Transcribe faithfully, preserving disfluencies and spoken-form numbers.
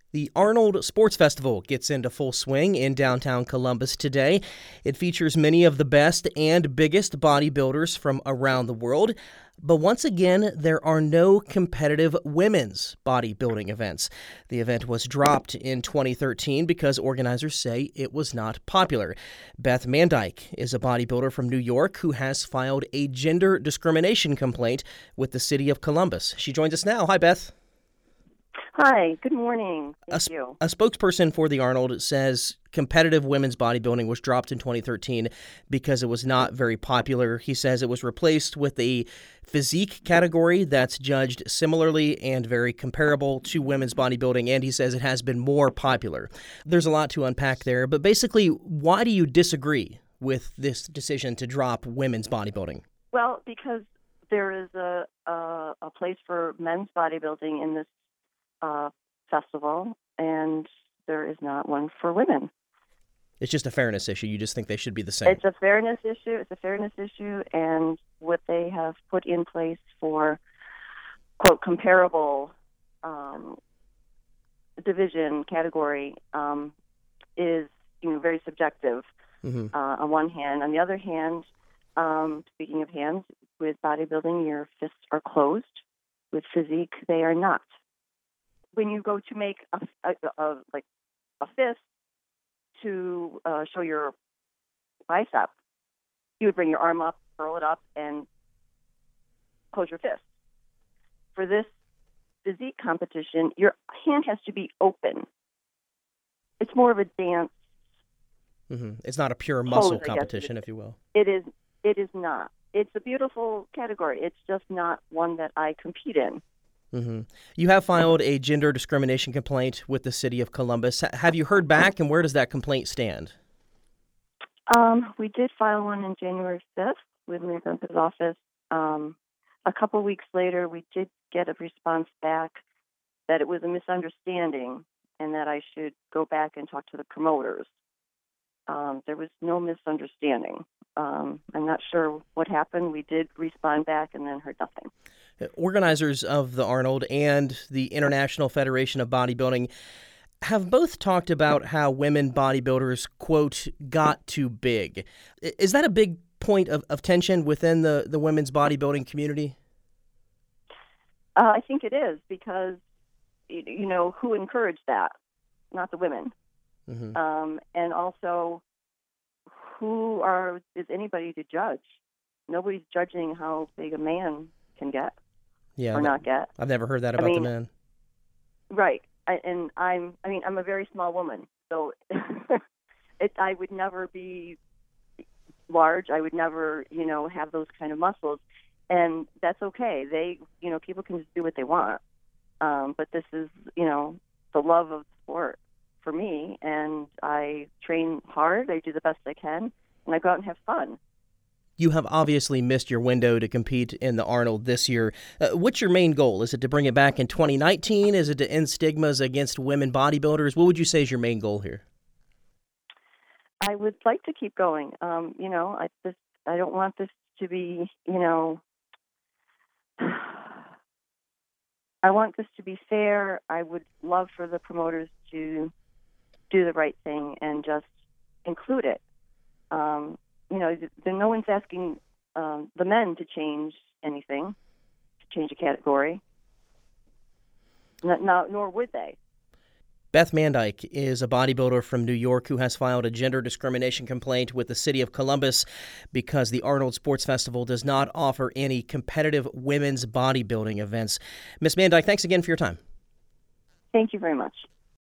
The Arnold Sports Festival gets into full swing in downtown Columbus today. It features many of the best and biggest bodybuilders from around the world. But once again, there are no competitive women's bodybuilding events. The event was dropped in twenty thirteen because organizers say it was not popular. Beth Mandyke is a bodybuilder from New York who has filed a gender discrimination complaint with the city of Columbus. She joins us now. Hi, Beth. Hi, good morning. Thank a, you. A spokesperson for the Arnold says competitive women's bodybuilding was dropped in twenty thirteen because it was not very popular. He says it was replaced with a physique category that's judged similarly and very comparable to women's bodybuilding, and he says it has been more popular. There's a lot to unpack there, but basically, why do you disagree with this decision to drop women's bodybuilding? Well, because there is a, a, a place for men's bodybuilding in this Uh, festival, and there is not one for women. It's just a fairness issue. You just think they should be the same. It's a fairness issue. It's a fairness issue, and what they have put in place for, quote, comparable um, division category um, is, you know, very subjective. Mm-hmm. Uh, on one hand. On the other hand, um, speaking of hands, with bodybuilding, your fists are closed. With physique, they are not. When you go to make a, a, a like a fist to uh, show your bicep, you would bring your arm up, curl it up, and close your fist. For this physique competition, your hand has to be open. It's more of a dance. Mm-hmm. It's not a pure muscle pose, competition, if you will. It is. It is not. It's a beautiful category. It's just not one that I compete in. Mm-hmm. You have filed a gender discrimination complaint with the city of Columbus. Have you heard back, and where does that complaint stand? Um, we did file one on January fifth with Mayor Gunther's office. Um, a couple weeks later, we did get a response back that it was a misunderstanding and that I should go back and talk to the promoters. Um, there was no misunderstanding. Um, I'm not sure what happened. We did respond back and then heard nothing. Organizers of the Arnold and the International Federation of Bodybuilding have both talked about how women bodybuilders, quote, got too big. Is that a big point of, of tension within the, the women's bodybuilding community? Uh, I think it is because, you know, who encouraged that? Not the women. Mm-hmm. Um, and also, who are is anybody to judge? Nobody's judging how big a man can get. Yeah, or not get. I've never heard that about I mean, the men. Right, I, and I'm. I mean, I'm a very small woman, so it. I would never be large. I would never, you know, have those kind of muscles, and that's okay. They, you know, people can just do what they want. Um, but this is, you know, the love of sport for me, and I train hard. I do the best I can, and I go out and have fun. You have obviously missed your window to compete in the Arnold this year. Uh, what's your main goal? Is it to bring it back in twenty nineteen? Is it to end stigmas against women bodybuilders? What would you say is your main goal here? I would like to keep going. Um, you know, I just I don't want this to be, you know, I want this to be fair. I would love for the promoters to do the right thing and just include it. Um, You know, then no one's asking um, the men to change anything, to change a category. Not, not, nor would they. Beth Mandyke is a bodybuilder from New York who has filed a gender discrimination complaint with the city of Columbus because the Arnold Sports Festival does not offer any competitive women's bodybuilding events. Miss Mandyke, thanks again for your time. Thank you very much.